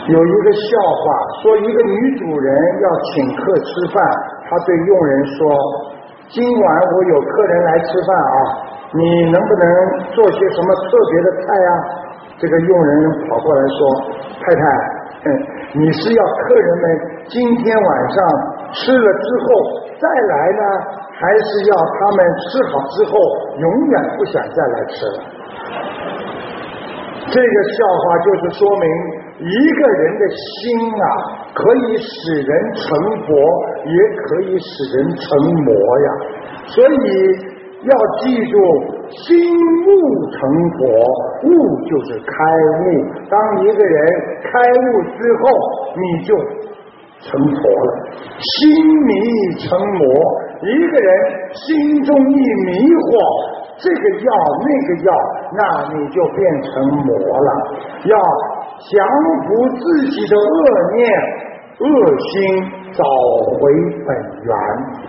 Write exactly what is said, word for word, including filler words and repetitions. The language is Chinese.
有一个笑话，说一个女主人要请客吃饭，她对佣人说：今晚我有客人来吃饭啊，你能不能做些什么特别的菜啊？这个佣人跑过来说：太太，嗯，你是要客人们今天晚上吃了之后再来呢，还是要他们吃好之后永远不想再来吃了？这个笑话就是说明一个人的心啊，可以使人成佛，也可以使人成魔呀。所以要记住，心悟成佛，悟就是开悟。当一个人开悟之后，你就成佛了。心迷成魔，一个人心中一迷惑，这个药那个药，那你就变成魔了。要降服自己的恶念、恶心，找回本源。